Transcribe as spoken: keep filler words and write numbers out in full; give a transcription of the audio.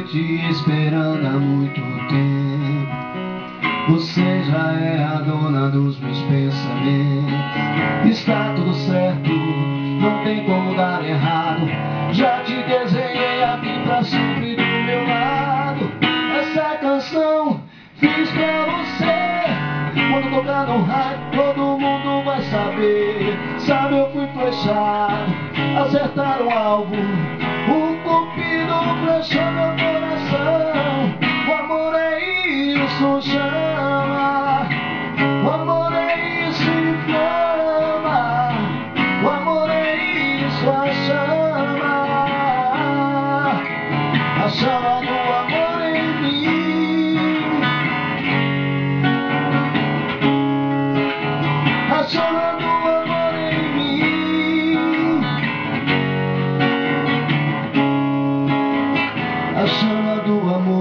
te esperando há muito tempo. Você já é a dona dos meus pensamentos. Está tudo certo, não tem como dar errado. Já te desenhei aqui pra sempre do meu lado. Essa canção fiz pra você. Quando tocar no rádio todo mundo vai saber. Sabe, eu fui flechado, acertar o alvo. O cupido flechou meu coração. O amor é isso, chama. O amor é isso, inflama. O amor é isso, a chama. A chama do amor em mim. A chama do amor em mim. A chama do amor.